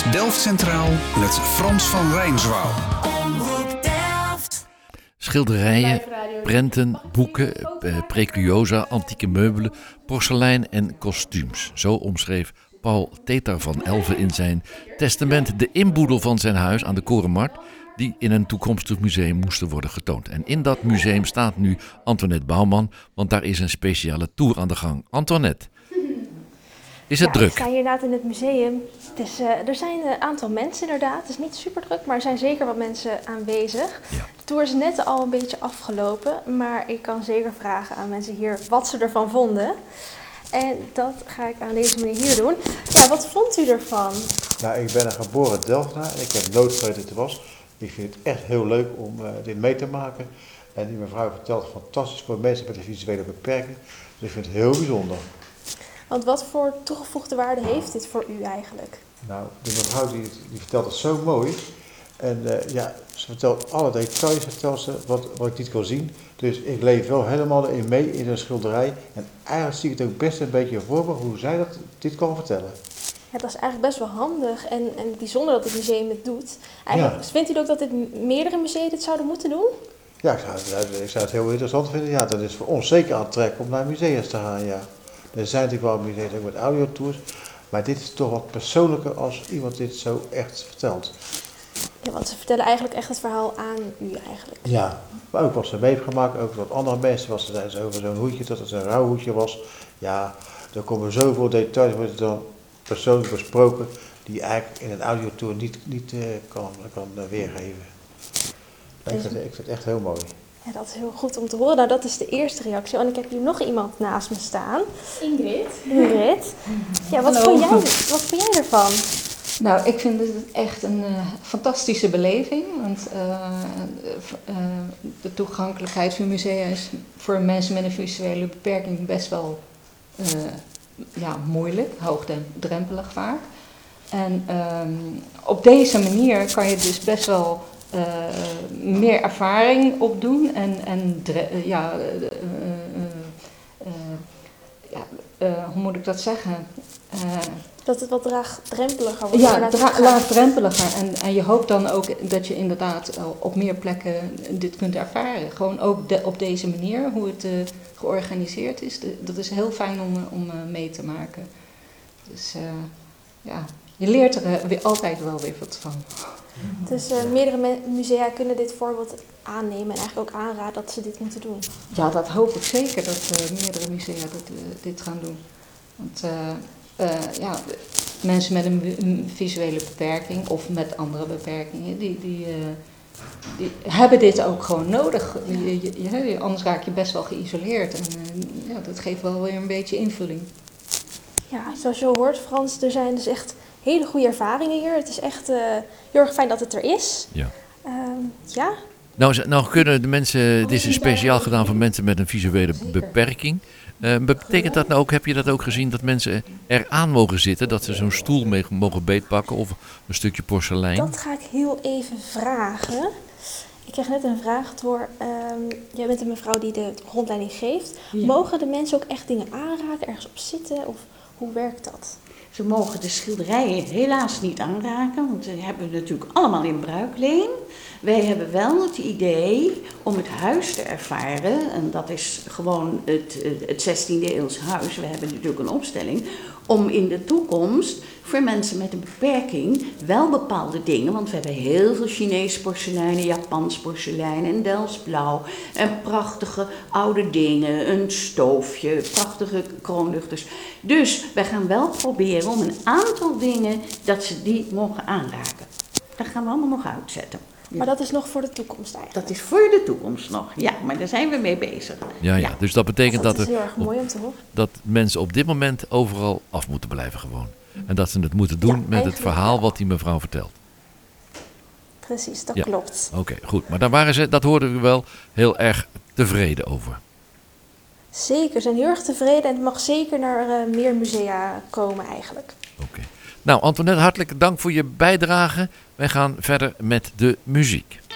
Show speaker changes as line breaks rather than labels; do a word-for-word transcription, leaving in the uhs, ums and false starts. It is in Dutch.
is Delft Centraal met Frans van Rijnswaal.
Schilderijen, prenten, boeken, eh, precuriosa, antieke meubelen, porselein en kostuums. Zo omschreef Paul Tetar van Elven in zijn testament de inboedel van zijn huis aan de Korenmarkt, die in een toekomstig museum moesten worden getoond. En in dat museum staat nu Antoinette Bouwman, want daar is een speciale tour aan de gang. Antoinette, is het
ja,
druk?
Ik sta hier inderdaad in het museum. Het is, uh, er zijn een aantal mensen inderdaad. Het is niet super druk, maar er zijn zeker wat mensen aanwezig.
Ja.
De tour is net al een beetje afgelopen, maar ik kan zeker vragen aan mensen hier wat ze ervan vonden. En dat ga ik aan deze manier hier doen. Ja, wat vond u ervan?
Nou, ik ben een geboren Delftenaar en ik heb nooit geweten dat het was. Ik vind het echt heel leuk om uh, dit mee te maken. En die mevrouw vertelt fantastisch voor mensen met een visuele beperking. Dus ik vind het heel bijzonder.
Want wat voor toegevoegde waarde heeft dit voor u eigenlijk?
Nou, de mevrouw die, die vertelt het zo mooi. En uh, ja, ze vertelt alle details, vertelt ze, wat, wat ik niet kan zien. Dus ik leef wel helemaal in mee in een schilderij. En eigenlijk zie ik het ook best een beetje voor me hoe zij dat, dit kan vertellen.
Ja, dat is eigenlijk best wel handig en, en bijzonder dat het museum het doet. Eigenlijk, ja. Vindt u ook dat dit meerdere musea dit zouden moeten doen?
Ja, ik zou, het, ik zou het heel interessant vinden. Ja, dat is voor ons zeker aantrekkelijk om naar musea te gaan, ja. Er zijn natuurlijk wel musea met audiotours, maar dit is toch wat persoonlijker als iemand dit zo echt vertelt.
Ja, want ze vertellen eigenlijk echt het verhaal aan u eigenlijk.
Ja, maar ook wat ze mee heeft gemaakt, ook wat andere mensen, wat ze zeiden over zo'n hoedje, dat het een rouwhoedje was. Ja, er komen zoveel details, worden dan persoonlijk besproken, die eigenlijk in een audiotour niet, niet uh, kan, kan uh, weergeven. Ik vind, ik vind het echt heel mooi.
Ja, dat is heel goed om te horen. Nou, dat is de eerste reactie. En ik heb hier nog iemand naast me staan.
Ingrid.
Ingrid. Ja, wat vond jij, wat vond jij ervan?
Nou, ik vind het echt een uh, fantastische beleving. Want uh, uh, de toegankelijkheid van musea is voor mensen met een visuele beperking best wel uh, ja, moeilijk, hoogdrempelig vaak. En um, op deze manier kan je dus best wel Uh, meer ervaring opdoen en, en dre- uh, ja, uh, uh, uh, ja uh, hoe moet ik dat zeggen? Uh,
dat het wat laagdrempeliger wordt.
Ja, dra- laagdrempeliger. En, en je hoopt dan ook dat je inderdaad op meer plekken dit kunt ervaren. Gewoon ook de, op deze manier, hoe het uh, georganiseerd is. De, dat is heel fijn om, om uh, mee te maken. Dus uh, ja, je leert er uh, weer altijd wel weer wat van.
Dus uh, meerdere me- musea kunnen dit voorbeeld aannemen en eigenlijk ook aanraden dat ze dit moeten doen.
Ja, dat hoop ik zeker dat uh, meerdere musea dat, uh, dit gaan doen. Want uh, uh, ja, mensen met een, een visuele beperking of met andere beperkingen, die, die, uh, die hebben dit ook gewoon nodig. Je, je, je, anders raak je best wel geïsoleerd en uh, ja, dat geeft wel weer een beetje invulling.
Ja, zoals je hoort Frans, er zijn dus echt hele goede ervaringen hier. Het is echt uh, heel erg fijn dat het er is.
Ja.
Um, ja.
Nou, nou kunnen de mensen, dit is speciaal gedaan voor mensen met een visuele beperking. Uh, betekent dat nou ook, heb je dat ook gezien, dat mensen eraan mogen zitten? Dat ze zo'n stoel mee mogen beetpakken of een stukje porselein?
Dat ga ik heel even vragen. Ik kreeg net een vraag door, um, jij bent een mevrouw die de rondleiding geeft. Ja. Mogen de mensen ook echt dingen aanraken, ergens op zitten of hoe werkt dat?
Ze mogen de schilderijen helaas niet aanraken, want die hebben we natuurlijk allemaal in bruikleen. Wij hebben wel het idee om het huis te ervaren, en dat is gewoon het, het zestiende eeuws huis. We hebben natuurlijk een opstelling om in de toekomst voor mensen met een beperking wel bepaalde dingen, want we hebben heel veel Chinees porselein, Japans porselein en Delfts blauw en prachtige oude dingen, een stoofje, prachtige kroonluchters. Dus wij gaan wel proberen om een aantal dingen dat ze die mogen aanraken. Dat gaan we allemaal nog uitzetten.
Ja. Maar dat is nog voor de toekomst eigenlijk?
Dat is voor de toekomst nog, ja, maar daar zijn we mee bezig.
Ja, ja. ja. Dus dat betekent
dat,
dat,
is
er,
heel erg mooi om te horen.
dat mensen op dit moment overal af moeten blijven gewoon. En dat ze het moeten doen ja, met het verhaal wat die mevrouw vertelt.
Precies, dat
ja.
klopt.
Oké, okay, goed. Maar daar waren ze, dat hoorden we wel, heel erg tevreden over.
Zeker, ze zijn heel erg tevreden en het mag zeker naar uh, meer musea komen eigenlijk.
Oké. Okay. Nou, Antoinette, hartelijk dank voor je bijdrage. Wij gaan verder met de muziek.